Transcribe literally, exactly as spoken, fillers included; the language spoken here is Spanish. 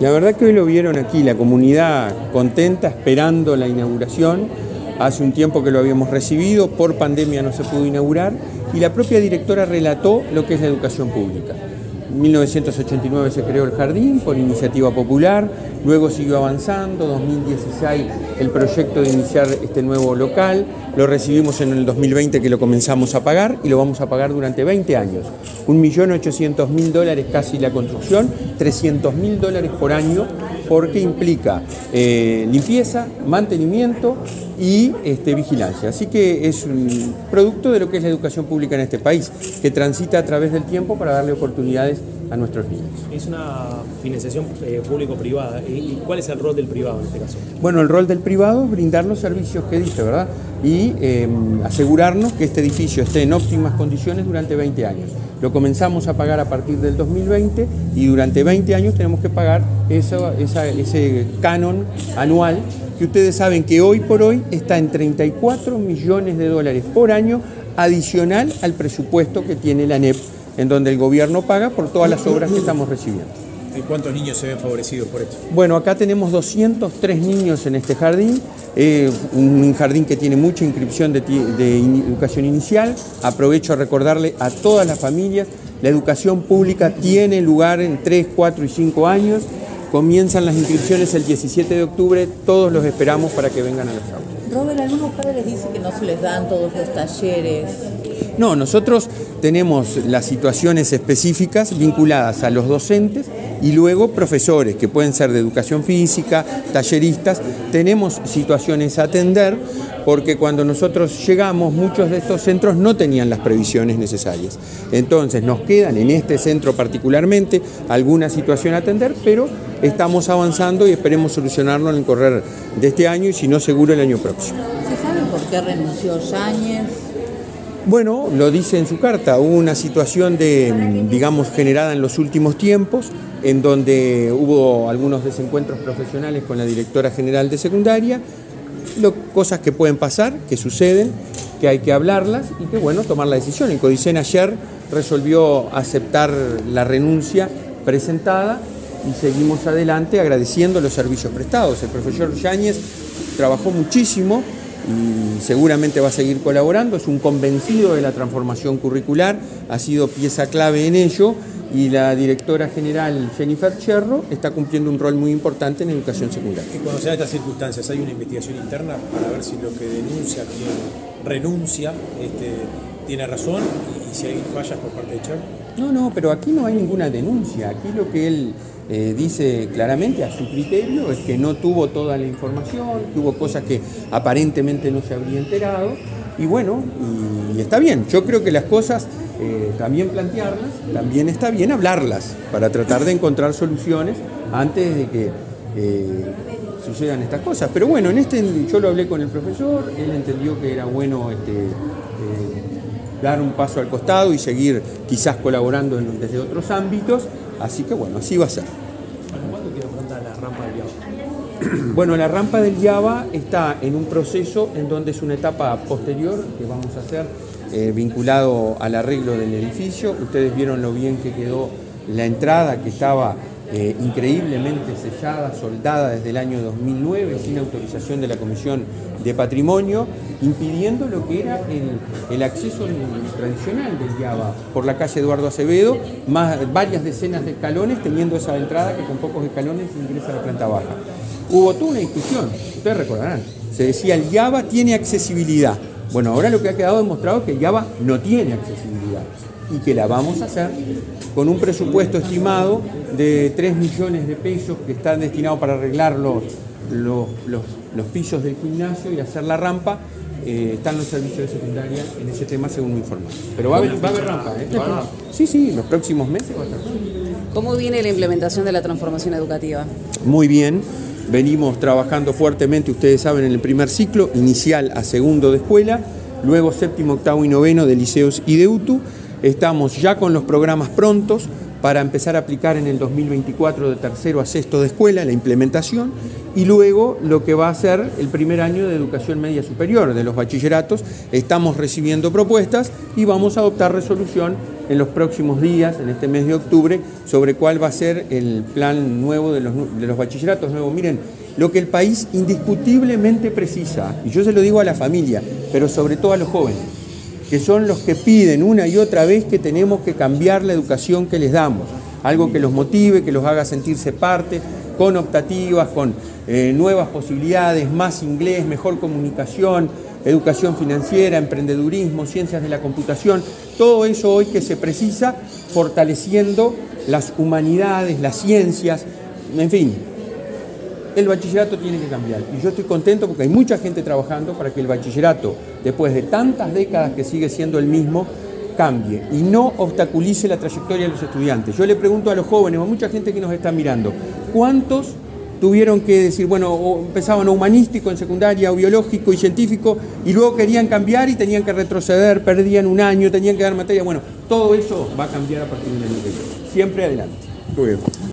La verdad que hoy lo vieron aquí, la comunidad contenta, esperando la inauguración. Hace un tiempo que lo habíamos recibido, por pandemia no se pudo inaugurar, y la propia directora relató lo que es la educación pública. En mil novecientos ochenta y nueve se creó el jardín por iniciativa popular, luego siguió avanzando, dos mil dieciséis el proyecto de iniciar este nuevo local, lo recibimos en el dos mil veinte que lo comenzamos a pagar y lo vamos a pagar durante veinte años. un millón ochocientos mil dólares casi la construcción, trescientos mil dólares por año, porque implica eh, limpieza, mantenimiento y este, vigilancia. Así que es un producto de lo que es la educación pública en este país, que transita a través del tiempo para darle oportunidades a nuestros niños. Es una financiación eh, público-privada. ¿Y cuál es el rol del privado en este caso? Bueno, el rol del privado es brindar los servicios que dice, ¿verdad? Y eh, asegurarnos que este edificio esté en óptimas condiciones durante veinte años. Lo comenzamos a pagar a partir del dos mil veinte y durante veinte años tenemos que pagar eso, esa, ese canon anual que ustedes saben que hoy por hoy está en treinta y cuatro millones de dólares por año adicional al presupuesto que tiene la A N E P, en donde el gobierno paga por todas las obras que estamos recibiendo. ¿Y cuántos niños se ven favorecidos por esto? Bueno, acá tenemos doscientos tres niños en este jardín, eh, un jardín que tiene mucha inscripción de, de educación inicial. Aprovecho a recordarle a todas las familias, la educación pública tiene lugar en tres, cuatro y cinco años. Comienzan las inscripciones el diecisiete de octubre, todos los esperamos para que vengan a las aulas. Robert, algunos padres dicen que no se les dan todos los talleres. No, nosotros tenemos las situaciones específicas vinculadas a los docentes y luego profesores, que pueden ser de educación física, talleristas. Tenemos situaciones a atender porque cuando nosotros llegamos, muchos de estos centros no tenían las previsiones necesarias. Entonces nos quedan en este centro particularmente alguna situación a atender, pero estamos avanzando y esperemos solucionarlo en el correr de este año y si no seguro el año próximo. ¿Se sabe por qué renunció Yáñez? Bueno, lo dice en su carta, hubo una situación de, digamos, generada en los últimos tiempos, en donde hubo algunos desencuentros profesionales con la directora general de secundaria, lo, cosas que pueden pasar, que suceden, que hay que hablarlas y que, bueno, tomar la decisión. El CODICEN ayer resolvió aceptar la renuncia presentada y seguimos adelante agradeciendo los servicios prestados. El profesor Yáñez trabajó muchísimo y seguramente va a seguir colaborando, es un convencido de la transformación curricular, ha sido pieza clave en ello y la directora general Jennifer Cherro está cumpliendo un rol muy importante en educación secundaria. Y cuando se dan estas circunstancias, ¿hay una investigación interna para ver si lo que denuncia quien renuncia este, tiene razón y, y si hay fallas por parte de Cherro? No, no, pero aquí no hay ninguna denuncia, aquí lo que él eh, dice claramente a su criterio es que no tuvo toda la información, que hubo cosas que aparentemente no se habría enterado y bueno, y, y está bien, yo creo que las cosas eh, también plantearlas, también está bien hablarlas para tratar de encontrar soluciones antes de que eh, sucedan estas cosas, pero bueno, en este yo lo hablé con el profesor, él entendió que era bueno este, eh, dar un paso al costado y seguir quizás colaborando en, desde otros ámbitos, así que bueno, así va a ser. ¿Cuándo tiene pronta la rampa del Yaba? Bueno, la rampa del Yaba está en un proceso en donde es una etapa posterior que vamos a hacer eh, vinculado al arreglo del edificio. Ustedes vieron lo bien que quedó la entrada, que estaba eh, increíblemente sellada, soldada desde el año dos mil nueve, sin autorización de la Comisión de Patrimonio, impidiendo lo que era el, el acceso tradicional del Yaba por la calle Eduardo Acevedo, más varias decenas de escalones, teniendo esa entrada que con pocos escalones ingresa a la planta baja. Hubo toda una discusión, ustedes recordarán, se decía el Yaba tiene accesibilidad. Bueno, ahora lo que ha quedado demostrado es que el Yaba no tiene accesibilidad y que la vamos a hacer con un presupuesto estimado de tres millones de pesos que están destinados para arreglar los, los, los, los pisos del gimnasio y hacer la rampa. Eh, están los servicios de secundaria en ese tema según me informan. Pero va a haber, va a haber rampa, ¿eh? Sí, sí, en los próximos meses va a estar. ¿Cómo viene la implementación de la transformación educativa? Muy bien. Venimos trabajando fuertemente, ustedes saben, en el primer ciclo, inicial a segundo de escuela, luego séptimo, octavo y noveno de liceos y de U T U. Estamos ya con los programas prontos para empezar a aplicar en el dos mil veinticuatro de tercero a sexto de escuela la implementación y luego lo que va a ser el primer año de educación media superior de los bachilleratos. Estamos recibiendo propuestas y vamos a adoptar resolución en los próximos días, en este mes de octubre, sobre cuál va a ser el plan nuevo de los, de los bachilleratos nuevos. Miren, lo que el país indiscutiblemente precisa, y yo se lo digo a la familia, pero sobre todo a los jóvenes, que son los que piden una y otra vez que tenemos que cambiar la educación que les damos, algo que los motive, que los haga sentirse parte, con optativas, con eh, nuevas posibilidades, más inglés, mejor comunicación, educación financiera, emprendedurismo, ciencias de la computación, todo eso hoy que se precisa, fortaleciendo las humanidades, las ciencias, en fin. El bachillerato tiene que cambiar y yo estoy contento porque hay mucha gente trabajando para que el bachillerato, después de tantas décadas que sigue siendo el mismo, cambie y no obstaculice la trayectoria de los estudiantes. Yo le pregunto a los jóvenes, a mucha gente que nos está mirando, ¿cuántos tuvieron que decir, bueno, o empezaban a humanístico en secundaria, o biológico y científico, y luego querían cambiar y tenían que retroceder, perdían un año, tenían que dar materia? Bueno, todo eso va a cambiar a partir del año que viene. Siempre adelante. Muy bien.